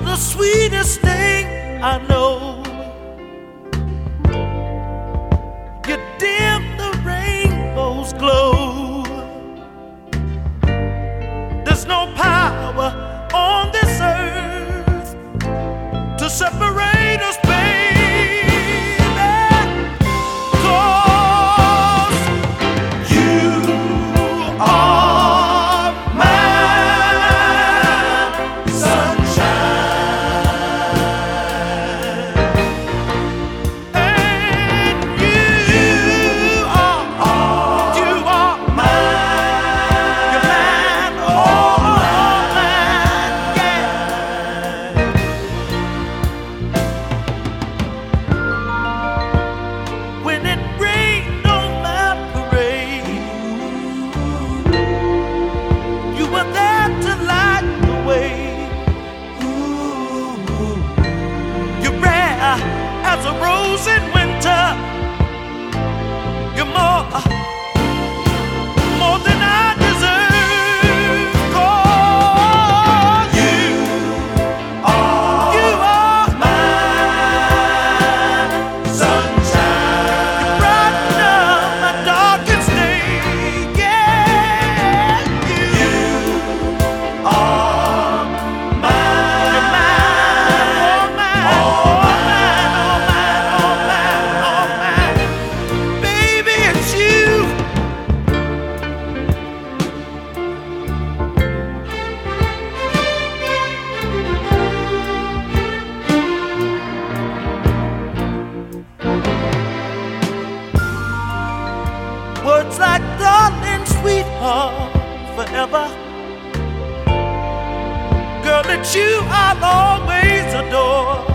the sweetest thing I know. You dim the rainbow's glow. There's no power on this earth to separate us, baby, 'cause you are my sunshine, and you are mine. You're mine, oh mine, yeah. When it rained on my parade, you were there to light the way. You're rare as a rose in winter. You're more than I deserve. 'Cause you are my sunshine. You brighten up my darkest day. Yeah, you are mine. You're mine, all mine, all mine, all mine, all mine, all mine. Baby, it's you. Words like darling, sweetheart, forever. Girl, it's you I'll always adore.